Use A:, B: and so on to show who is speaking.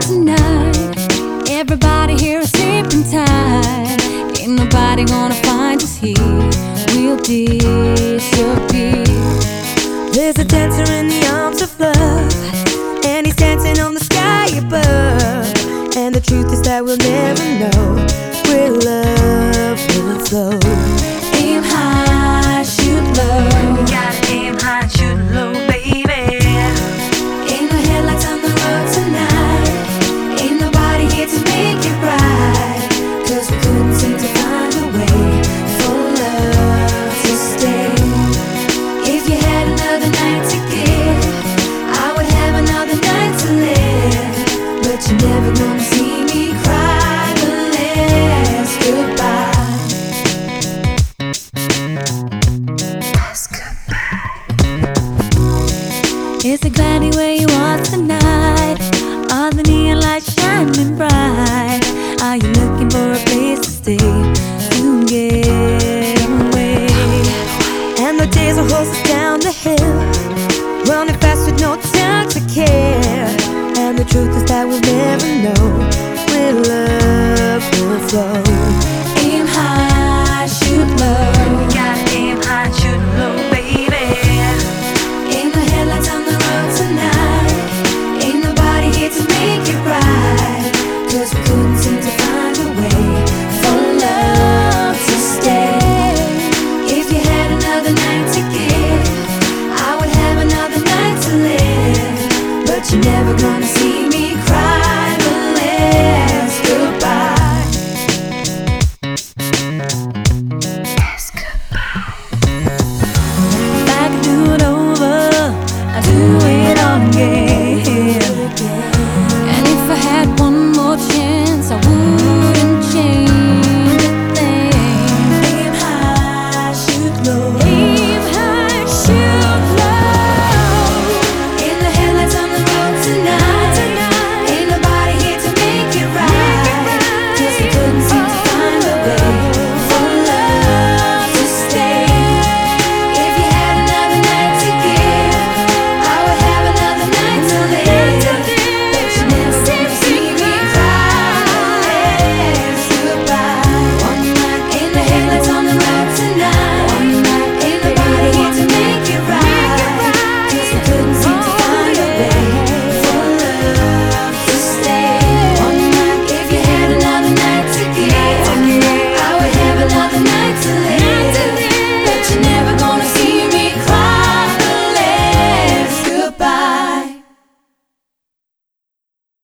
A: tonight. Everybody here is sleeping tight. Ain't nobody gonna find us here. We'll disappear.
B: There's a dancer in the arms of love, and he's dancing on the sky above. And the truth is that we'll never know